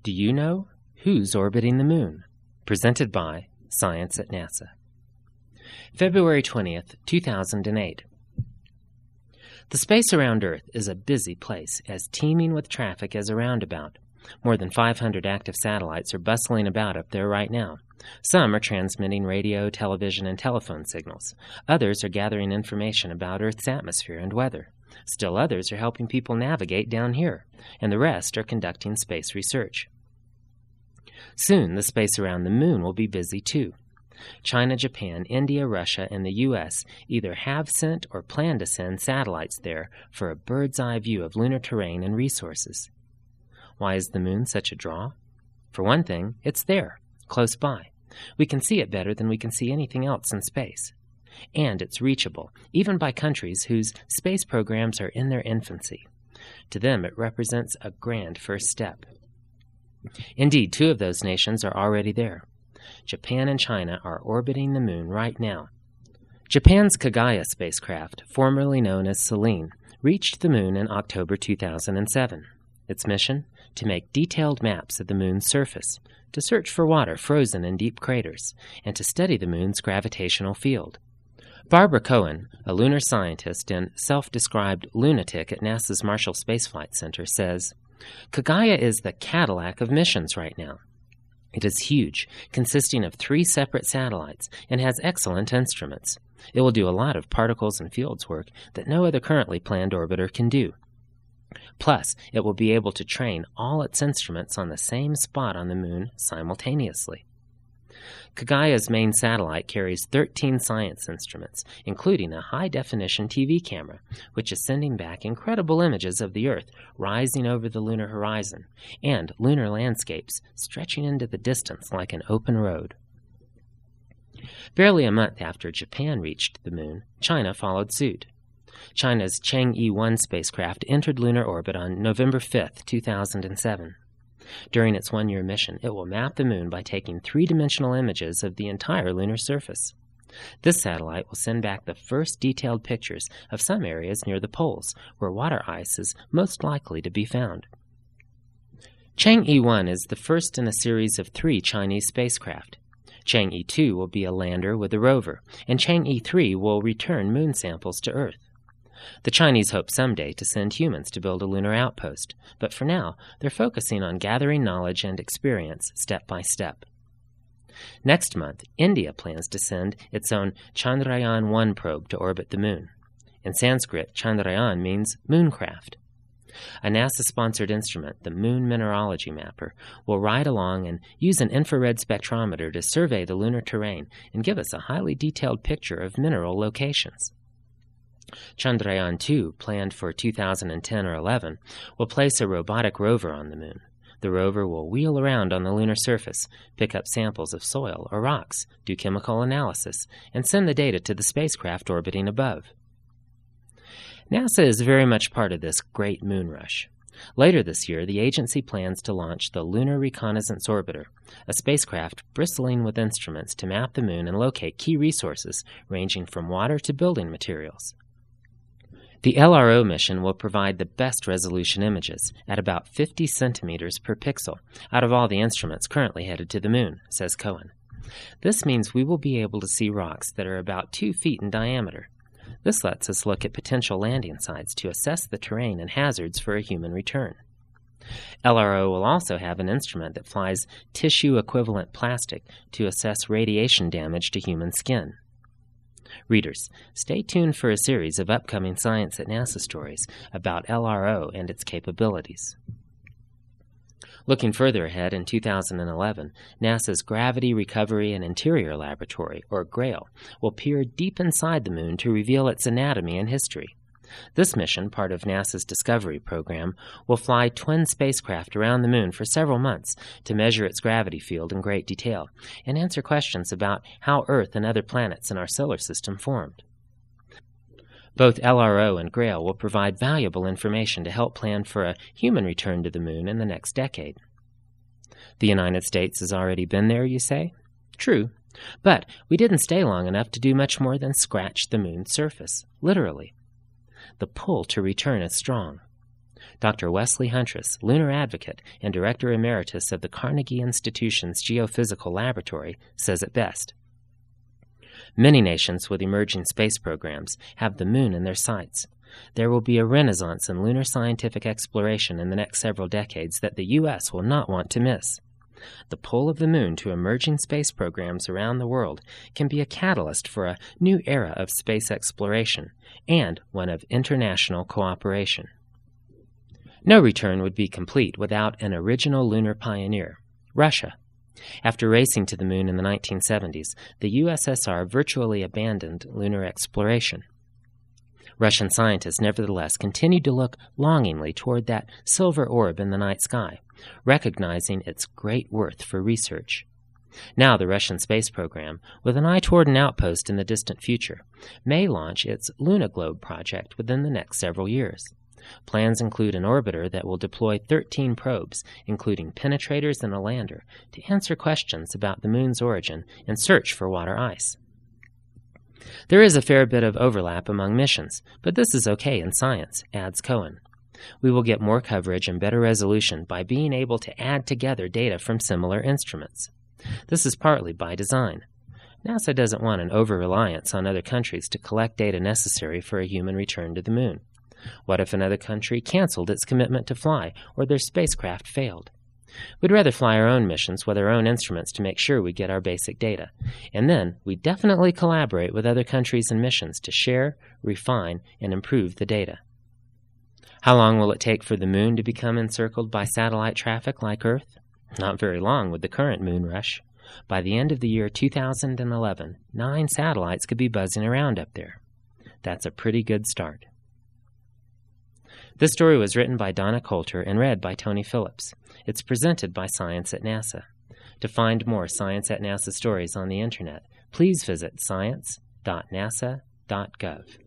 Do you know who's orbiting the moon? Presented by Science at NASA. February 20th, 2008. The space around Earth is a busy place, as teeming with traffic as a roundabout. More than 500 active satellites are bustling about up there right now. Some are transmitting radio, television, and telephone signals. Others are gathering information about Earth's atmosphere and weather. Still others are helping people navigate down here, and the rest are conducting space research. Soon, the space around the moon will be busy too. China, Japan, India, Russia, and the U.S. either have sent or plan to send satellites there for a bird's-eye view of lunar terrain and resources. Why is the moon such a draw? For one thing, it's there, close by. We can see it better than we can see anything else in space. And it's reachable, even by countries whose space programs are in their infancy. To them, it represents a grand first step. Indeed, two of those nations are already there. Japan and China are orbiting the moon right now. Japan's Kagaya spacecraft, formerly known as Selene, reached the moon in October 2007. Its mission? To make detailed maps of the moon's surface, to search for water frozen in deep craters, and to study the moon's gravitational field. Barbara Cohen, a lunar scientist and self-described lunatic at NASA's Marshall Space Flight Center, says, "Kagaya is the Cadillac of missions right now. It is huge, consisting of 3 separate satellites, and has excellent instruments. It will do a lot of particles and fields work that no other currently planned orbiter can do. Plus, it will be able to train all its instruments on the same spot on the moon simultaneously." Kagaya's main satellite carries 13 science instruments, including a high-definition TV camera, which is sending back incredible images of the Earth rising over the lunar horizon, and lunar landscapes stretching into the distance like an open road. Barely a month after Japan reached the moon, China followed suit. China's Chang'e-1 spacecraft entered lunar orbit on November 5, 2007. During its one-year mission, it will map the moon by taking 3-dimensional images of the entire lunar surface. This satellite will send back the first detailed pictures of some areas near the poles, where water ice is most likely to be found. Chang'e-1 is the first in a series of 3 Chinese spacecraft. Chang'e-2 will be a lander with a rover, and Chang'e-3 will return moon samples to Earth. The Chinese hope someday to send humans to build a lunar outpost, but for now, they're focusing on gathering knowledge and experience step by step. Next month, India plans to send its own Chandrayaan-1 probe to orbit the moon. In Sanskrit, Chandrayaan means mooncraft. A NASA-sponsored instrument, the Moon Mineralogy Mapper, will ride along and use an infrared spectrometer to survey the lunar terrain and give us a highly detailed picture of mineral locations. Chandrayaan-2, planned for 2010 or 11, will place a robotic rover on the moon. The rover will wheel around on the lunar surface, pick up samples of soil or rocks, do chemical analysis, and send the data to the spacecraft orbiting above. NASA is very much part of this great moon rush. Later this year, the agency plans to launch the Lunar Reconnaissance Orbiter, a spacecraft bristling with instruments to map the moon and locate key resources ranging from water to building materials. The LRO mission will provide the best resolution images, at about 50 centimeters per pixel, out of all the instruments currently headed to the moon, says Cohen. This means we will be able to see rocks that are about 2 feet in diameter. This lets us look at potential landing sites to assess the terrain and hazards for a human return. LRO will also have an instrument that flies tissue-equivalent plastic to assess radiation damage to human skin. Readers, stay tuned for a series of upcoming Science at NASA stories about LRO and its capabilities. Looking further ahead, in 2011, NASA's Gravity Recovery and Interior Laboratory, or GRAIL, will peer deep inside the moon to reveal its anatomy and history. This mission, part of NASA's Discovery program, will fly twin spacecraft around the moon for several months to measure its gravity field in great detail and answer questions about how Earth and other planets in our solar system formed. Both LRO and GRAIL will provide valuable information to help plan for a human return to the moon in the next decade. The United States has already been there, you say? True, but we didn't stay long enough to do much more than scratch the moon's surface, literally. The pull to return is strong. Dr. Wesley Huntress, lunar advocate and director emeritus of the Carnegie Institution's Geophysical Laboratory, says it best. Many nations with emerging space programs have the moon in their sights. There will be a renaissance in lunar scientific exploration in the next several decades that the U.S. will not want to miss. The pull of the moon to emerging space programs around the world can be a catalyst for a new era of space exploration and one of international cooperation. No return would be complete without an original lunar pioneer, Russia. After racing to the moon in the 1970s, the USSR virtually abandoned lunar exploration. Russian scientists nevertheless continued to look longingly toward that silver orb in the night sky, recognizing its great worth for research. Now the Russian space program, with an eye toward an outpost in the distant future, may launch its Luna-Globe project within the next several years. Plans include an orbiter that will deploy 13 probes, including penetrators and a lander, to answer questions about the moon's origin and search for water ice. There is a fair bit of overlap among missions, but this is okay in science, adds Cohen. We will get more coverage and better resolution by being able to add together data from similar instruments. This is partly by design. NASA doesn't want an over-reliance on other countries to collect data necessary for a human return to the moon. What if another country canceled its commitment to fly or their spacecraft failed? We'd rather fly our own missions with our own instruments to make sure we get our basic data. And then we definitely collaborate with other countries and missions to share, refine, and improve the data. How long will it take for the moon to become encircled by satellite traffic like Earth? Not very long with the current moon rush. By the end of the year 2011, 9 satellites could be buzzing around up there. That's a pretty good start. This story was written by Donna Coulter and read by Tony Phillips. It's presented by Science at NASA. To find more Science at NASA stories on the Internet, please visit science.nasa.gov.